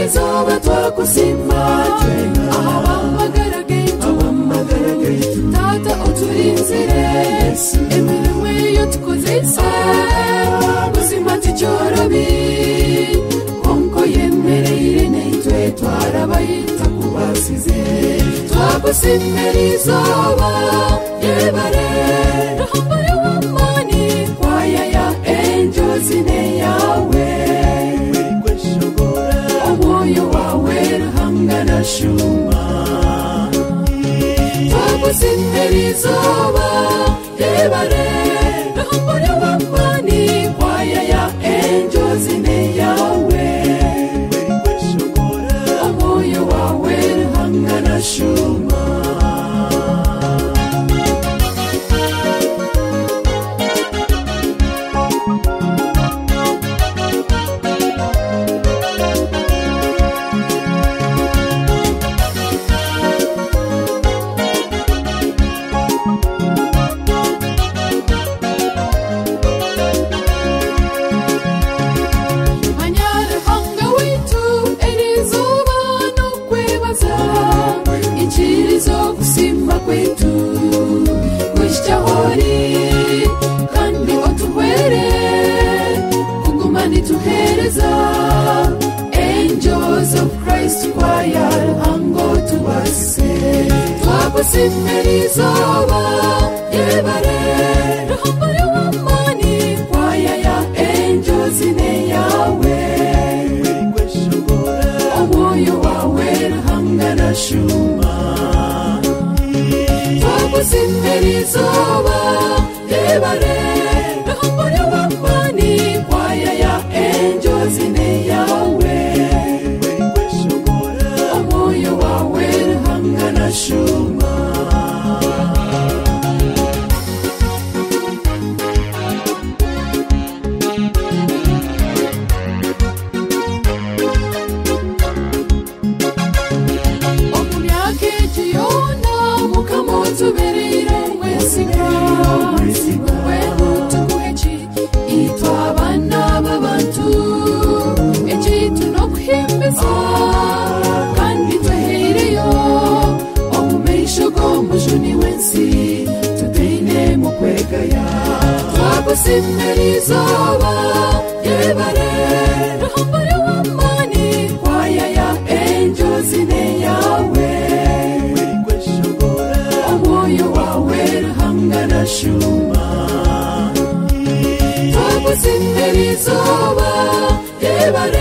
izoba twakusima abamagaragaye tata uturinzire imirimo yo tukoze buzima ticyorobi konko yemereye nitwe twarabayita kubasize twakusimira izoba yebare rahambare wamani kwaya ya angels ine yawe omoyo wawe rahangana shuma twakusimira izoba yebare rahambare wamani kwaya ya angels ine yawe omoyo wawe rahangana shuma kandi otuwere kugumani tuhereza angels of Christ choir hango tubase twakusimira izoba yebare rahambare wamani kwaya ya angels ine yawe omoyo wawe rahangana shuma twakusimira izoba yebare rahambare wamani kwaya ya angels ine yawe omoyo wawe rahangana shuma omulyake jiyona mukamotuberire itwabana b'abantu ekitu no kuhimbiza kandi twehereyo omumeisho g'omujuni w'ensi tuteine mu kwegaya twakusimira izoba yebare rahambare wamani kwaya ya angels ine yawe omoyo wawe rahangana shuma twakusimira izoba yebare